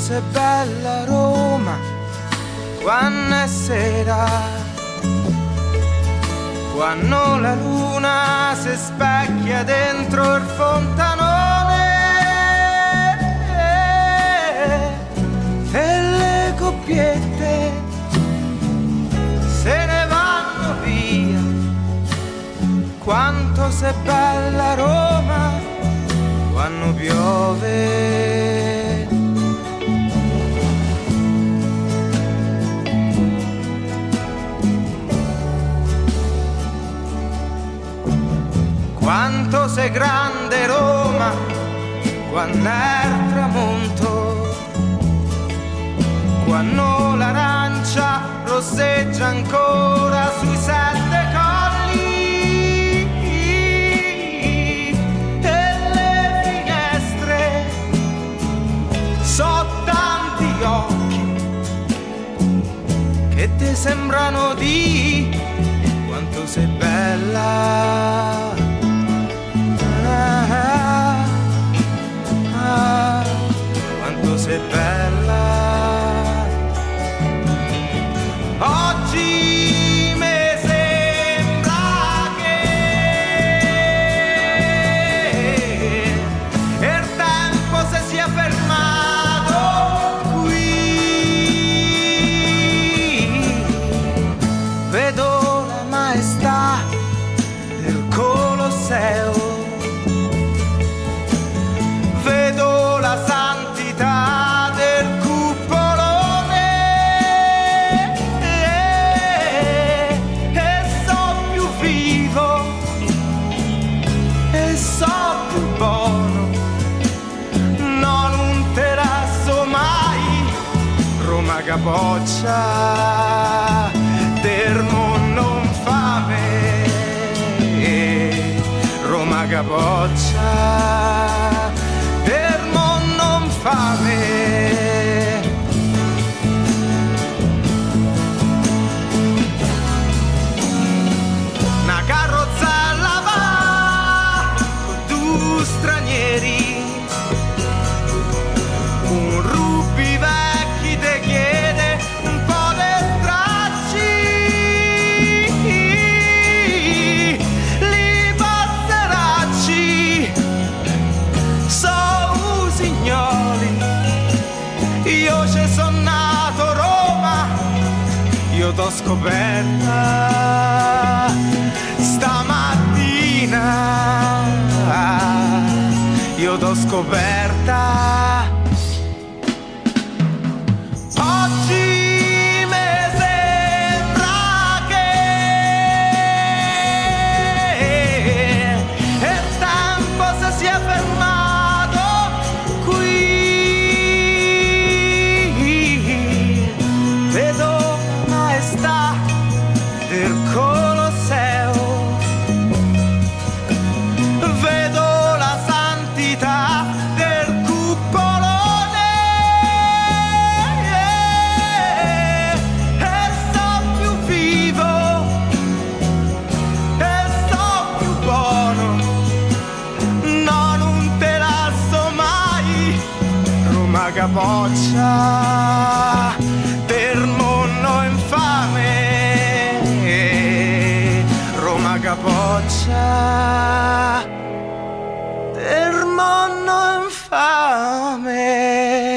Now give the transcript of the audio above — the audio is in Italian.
sei bella Roma, quando è sera, quando la luna si specchia dentro il fontanone e le coppiette se ne vanno via. Quanto sei bella Roma quando piove. Quanto sei grande Roma quando è il tramonto, quando l'arancia rosseggia ancora sui 7 colli e le finestre so tanti occhi che ti sembrano di quanto sei bella. Quanto sei bella. Oggi mi sembra che il tempo si sia fermato qui. Vedo la maestà del Colosseo, vedo la santità del cupolone e so più vivo e so più buono, no, non terrazzo mai Roma capoccia del mondo infame, Roma capoccia del mondo infame. Una carrozzella va con 2 stranieri, un rubi vecchi te chiede un po' di stracci, li passeracci so signori. Io ci sono nato Roma, io t'ho scoperta stamattina, io t'ho scoperta. Oggi mi sembra che il tempo si sia fermato qui. Vedo la maestà del Colosseo, vedo la santità del cupolone e sto più vivo e sto più buono, no, non te lascio mai Roma capoccia del mondo infame, Roma capoccia del mondo infame.